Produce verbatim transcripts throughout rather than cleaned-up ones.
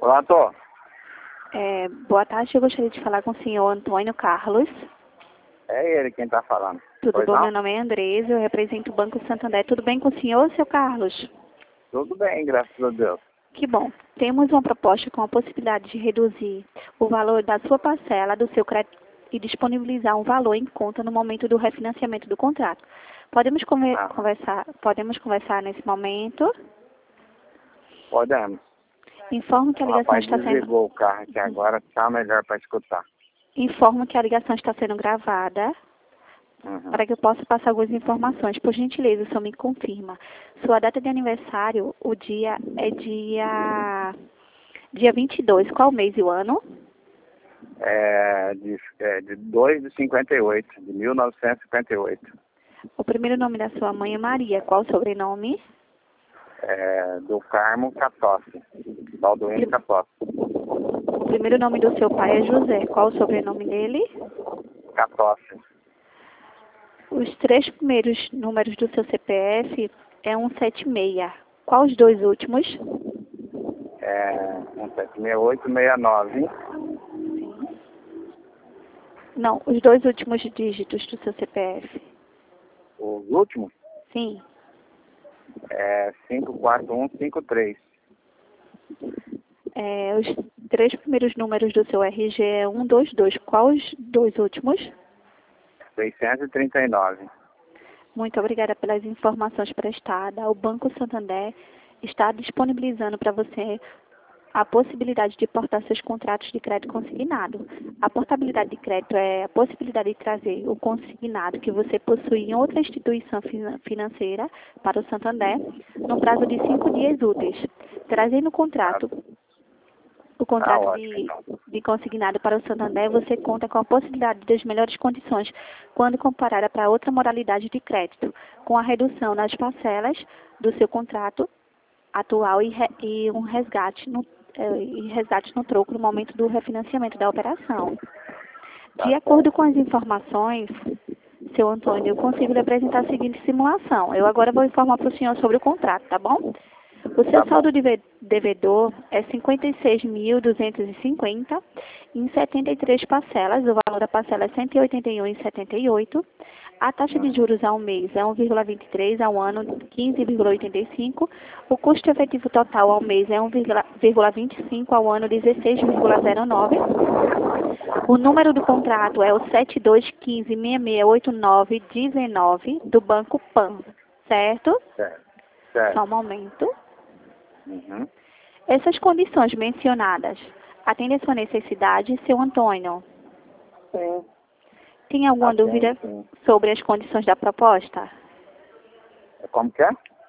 Pronto? É, boa tarde, eu gostaria de falar com o senhor Antônio Carlos. É ele quem está falando. Tudo Pois bom? não? Meu nome é Andresa, eu represento o Banco Santander. Tudo bem com o senhor, seu Carlos? Tudo bem, graças a Deus. Que bom. Temos uma proposta com a possibilidade de reduzir o valor da sua parcela do seu crédito e disponibilizar um valor em conta no momento do refinanciamento do contrato. Podemos conver- Ah, conversar, podemos conversar nesse momento? podemos. Informo que a O ligação rapaz está sendo desligou o carro aqui agora, está melhor para escutar. Informo que a ligação está sendo gravada Uhum. para que eu possa passar algumas informações. Por gentileza, o senhor me confirma. Sua data de aniversário, o dia é dia, dia vinte e dois. Qual mês e o ano? É de, é de dois de cinquenta e oito, de mil novecentos e cinquenta e oito. O primeiro nome da sua mãe é Maria. Qual o sobrenome? É, do Carmo Catossi. Balduino Catossi. O primeiro nome do seu pai é José. Qual o sobrenome dele? Catossi. Os três primeiros números do seu C P F é cento e setenta e seis. Qual os dois últimos? É um sete seis oito seis nove. Não, os dois últimos dígitos do seu C P F. Os últimos Sim. é cinco quatro um cinco três. É, os três primeiros números do seu R G é cento e vinte e dois. Qual os dois últimos? seiscentos e trinta e nove. Muito obrigada pelas informações prestadas. O Banco Santander está disponibilizando para você a possibilidade de portar seus contratos de crédito consignado. A portabilidade de crédito é a possibilidade de trazer o consignado que você possui em outra instituição finan- financeira para o Santander no prazo de cinco dias úteis. Trazendo o contrato o contrato ótimo, de, então. de consignado para o Santander, você conta com a possibilidade das melhores condições quando comparada para outra modalidade de crédito, com a redução nas parcelas do seu contrato atual e, re, e um resgate no, eh, e resgate no troco no momento do refinanciamento da operação. Tá De acordo com as informações, seu Antônio, eu consigo lhe apresentar a seguinte simulação. Eu agora vou informar para o senhor sobre o contrato, tá bom? O seu Tá bom. saldo deve- devedor é cinquenta e seis mil duzentos e cinquenta em setenta e três parcelas. O valor da parcela é cento e oitenta e um vírgula setenta e oito. A taxa de juros ao mês é um vírgula vinte e três, ao ano quinze vírgula oitenta e cinco. O custo efetivo total ao mês é um vírgula vinte e cinco, ao ano dezesseis vírgula zero nove. O número do contrato é o sete dois um cinco, seis seis oito nove, um nove do Banco Pan, certo? Certo. Certo. Só um momento. Uhum. Essas condições mencionadas atendem a sua necessidade, seu Antônio? Sim. Tem alguma Atende, dúvida sim. sobre as condições da proposta? Como que é?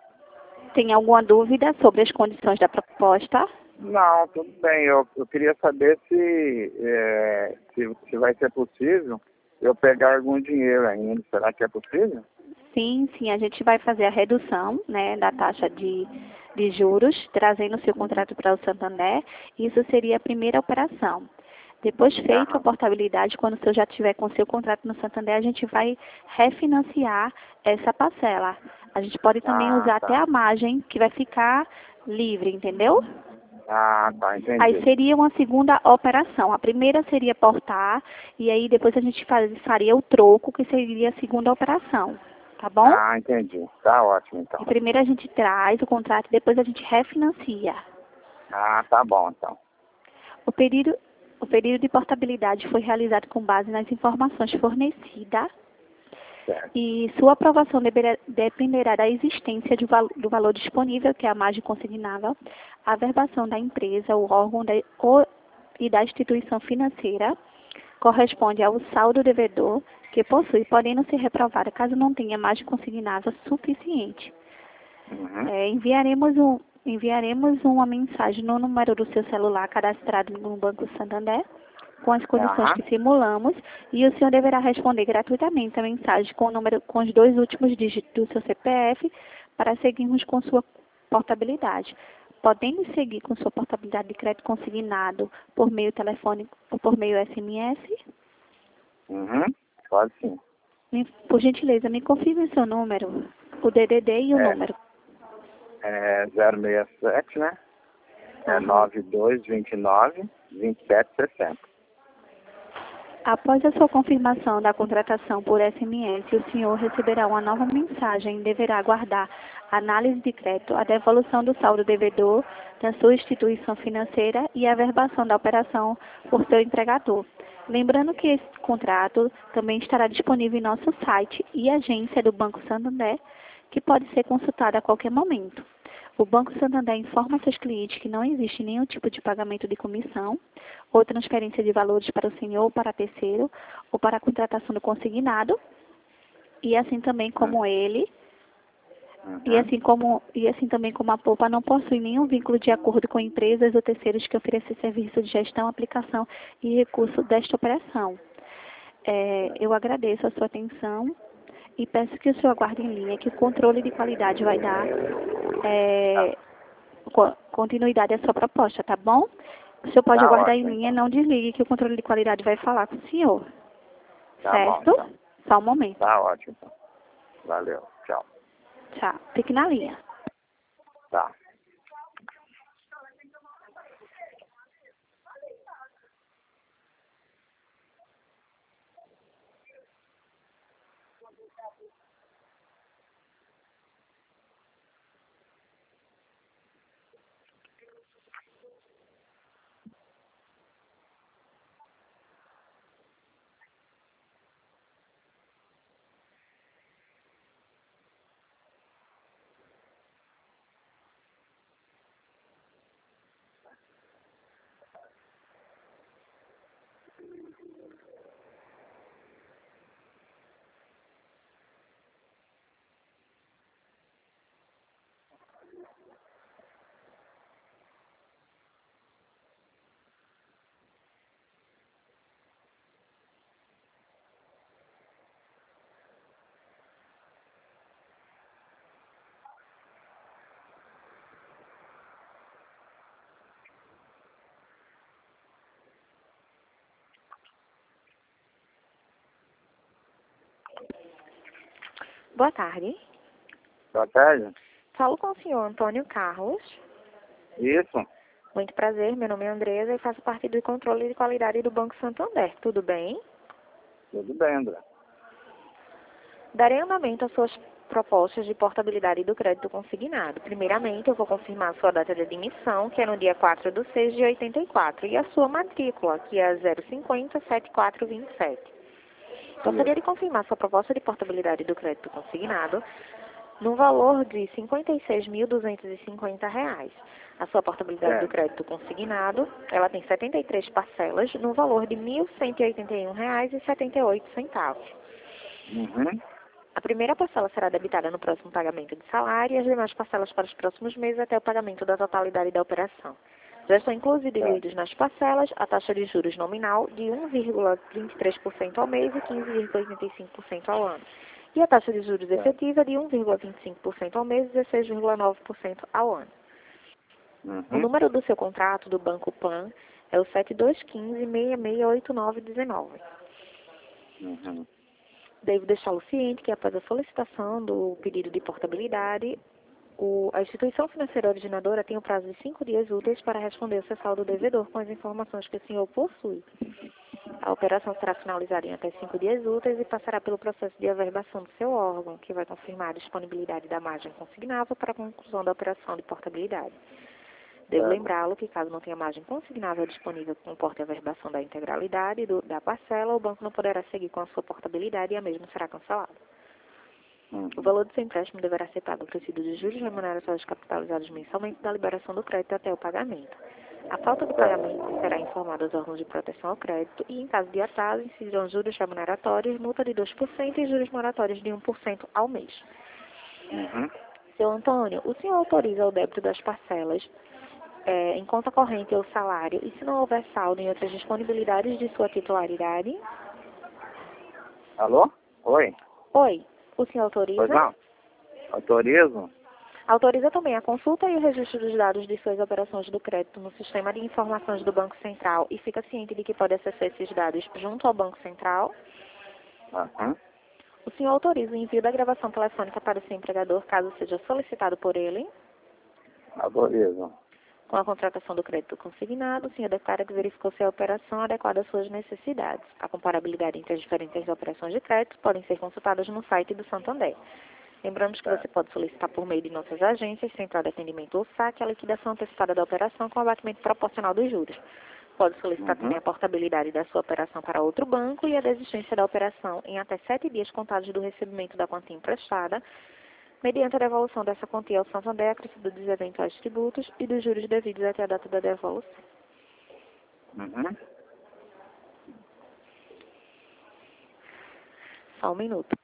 Tem alguma dúvida sobre as condições da proposta? Não, tudo bem. Eu, eu queria saber se, é, se, se vai ser possível eu pegar algum dinheiro ainda. Será que é possível? Sim, sim, a gente vai fazer a redução, né, da taxa de, de juros, trazendo o seu contrato para o Santander. Isso seria a primeira operação. Depois feita a Aham. portabilidade, quando o senhor já tiver com o seu contrato no Santander, a gente vai refinanciar essa parcela. A gente pode também Ah, usar até tá. a margem, que vai ficar livre, entendeu? Ah, tá, Aí entendi. seria uma segunda operação. A primeira seria portar, e aí depois a gente faz- faria o troco, que seria a segunda operação. Tá bom? Ah, entendi. Tá ótimo, então. E primeiro a gente traz o contrato, depois a gente refinancia. Ah, tá bom, então. O período, o período de portabilidade foi realizado com base nas informações fornecidas Certo. e sua aprovação deverá- dependerá da existência de val- do valor disponível, que é a margem consignável, a verbação da empresa, o órgão da, o, e da instituição financeira corresponde ao saldo devedor que possui, podendo ser reprovada caso não tenha margem consignável suficiente. Uhum. É, enviaremos, um, enviaremos uma mensagem no número do seu celular cadastrado no Banco Santander, com as condições Aham. que simulamos, e o senhor deverá responder gratuitamente a mensagem com, o número, com os dois últimos dígitos do seu C P F para seguirmos com sua portabilidade. Podemos seguir com sua portabilidade de crédito consignado por meio telefônico ou por meio S M S? Uhum. Pode sim. Me- Por gentileza, me confirme o seu número, o D D D e o É, número. é zero seis sete, né? É Uhum. nove dois dois nove, dois sete seis zero. Após a sua confirmação da contratação por S M S, o senhor receberá uma nova mensagem e deverá aguardar a análise de crédito, a devolução do saldo devedor da sua instituição financeira e a averbação da operação por seu empregador. Lembrando que esse contrato também estará disponível em nosso site e agência do Banco Santander, que pode ser consultado a qualquer momento. O Banco Santander informa seus clientes que não existe nenhum tipo de pagamento de comissão ou transferência de valores para o senhor ou para terceiro ou para a contratação do consignado, e assim também como ele, e Uhum. assim, como, e assim também como a Poupa não possui nenhum vínculo de acordo com empresas ou terceiros que ofereçam serviço de gestão, aplicação e recurso desta operação. É, eu agradeço a sua atenção e peço que o senhor aguarde em linha, que o controle de qualidade vai dar Tá, é, co- continuidade à sua proposta, tá bom? O senhor pode tá aguardar em ótimo, linha, então. não desligue, que o controle de qualidade vai falar com o senhor. Tá bom, Certo? então. Só um momento. Tá ótimo, então. Valeu. Tchau. Tchau. Fique na linha. Tá. Boa tarde. Boa tarde. Falo com o senhor Antônio Carlos. Isso. Muito prazer, meu nome é Andresa e faço parte do controle de qualidade do Banco Santander. Tudo bem? Tudo bem, André. Darei andamento às suas propostas de portabilidade do crédito consignado. Primeiramente, eu vou confirmar a sua data de admissão, que é no dia quatro de seis de oitenta e quatro, e a sua matrícula, que é a zero cinco zero sete quatro dois sete. Gostaria de confirmar sua proposta de portabilidade do crédito consignado no valor de cinquenta e seis mil duzentos e cinquenta reais. A sua portabilidade do Certo. crédito consignado, ela tem setenta e três parcelas no valor de mil cento e oitenta e um reais e setenta e oito centavos. Uhum. A primeira parcela será debitada no próximo pagamento de salário e as demais parcelas para os próximos meses até o pagamento da totalidade da operação. Já estão incluídos nas parcelas a taxa de juros nominal de um vírgula vinte e três por cento ao mês e quinze vírgula oitenta e cinco por cento ao ano. E a taxa de juros efetiva de um vírgula vinte e cinco por cento ao mês e dezesseis vírgula nove por cento ao ano. O Uhum. número do seu contrato do Banco Pan é o sete dois um cinco, seis seis oito nove um nove. Uhum. Devo deixá-lo ciente que após a solicitação do pedido de portabilidade, o, a instituição financeira originadora tem o prazo de cinco dias úteis para responder ao seu saldo devedor com as informações que o senhor possui. A operação será finalizada em até cinco dias úteis e passará pelo processo de averbação do seu órgão, que vai confirmar a disponibilidade da margem consignável para a conclusão da operação de portabilidade. Devo Certo. lembrá-lo que, caso não tenha margem consignável disponível que comporte a averbação da integralidade do, da parcela, o banco não poderá seguir com a sua portabilidade e a mesma será cancelada. Uhum. O valor do seu empréstimo deverá ser pago acrescido de juros remuneratórios capitalizados mensalmente da liberação do crédito até o pagamento. A falta de pagamento será informada aos órgãos de proteção ao crédito e, em caso de atraso, incidirão juros remuneratórios, multa de dois por cento e juros moratórios de um por cento ao mês. Uhum. Seu Antônio, o senhor autoriza o débito das parcelas é, em conta corrente ou salário e se não houver saldo em outras disponibilidades de sua titularidade? Alô? Oi? Oi, o senhor autoriza? Pois não? Autorizo? Autoriza também a consulta e o registro dos dados de suas operações do crédito no sistema de informações do Banco Central e fica ciente de que pode acessar esses dados junto ao Banco Central? Uhum. O senhor autoriza o envio da gravação telefônica para o seu empregador caso seja solicitado por ele? Autorizo. Com a contratação do crédito consignado, o senhor declara que verificou se a operação adequada às suas necessidades. A comparabilidade entre as diferentes operações de crédito podem ser consultadas no site do Santander. Lembramos que você pode solicitar por meio de nossas agências, Central de Atendimento ou saque, a liquidação antecipada da operação com abatimento proporcional dos juros. Pode solicitar Uhum. também a portabilidade da sua operação para outro banco e a desistência da operação em até sete dias contados do recebimento da quantia emprestada, mediante a devolução dessa quantia ao Santander, acrescido dos eventuais tributos e dos juros devidos até a data da devolução. Uhum. Só um minuto.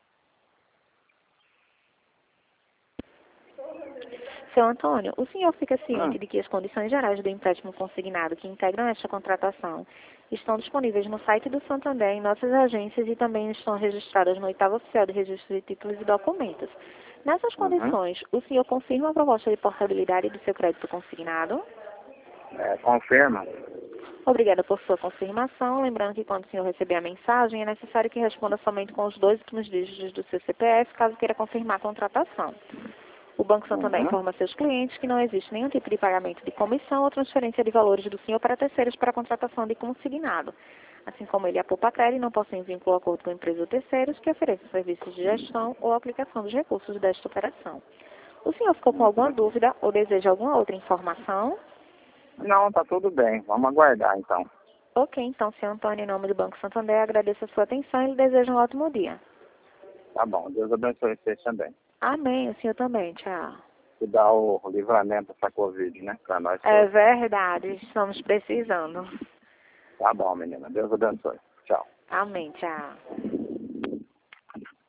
Seu Antônio, o senhor fica ciente Hum. de que as condições gerais do empréstimo consignado que integram esta contratação estão disponíveis no site do Santander, em nossas agências e também estão registradas no oitavo oficial de registro de títulos e documentos. Nessas Uhum. condições, o senhor confirma a proposta de portabilidade do seu crédito consignado? É, confirma. Obrigada por sua confirmação. Lembrando que quando o senhor receber a mensagem, é necessário que responda somente com os dois últimos dígitos do seu C P F, caso queira confirmar a contratação. O Banco Santander Uhum. informa a seus clientes que não existe nenhum tipo de pagamento de comissão ou transferência de valores do senhor para terceiros para a contratação de consignado. Assim como ele e a Poupatrelli não possuem vínculo ou acordo com empresas ou terceiros que ofereçam serviços de gestão ou aplicação dos recursos desta operação. O senhor ficou com alguma dúvida ou deseja alguma outra informação? Não, tá tudo bem. Vamos aguardar, então. Ok, então, senhor Antônio, em nome do Banco Santander, agradeço a sua atenção e lhe desejo um ótimo dia. Tá bom. Deus abençoe vocês também. Amém, o senhor também, tchau. Que dá o livramento dessa Covid, né? Pra nós É todos. verdade, estamos precisando. Tá bom, menina. Deus abençoe. Tchau. Amém, tchau.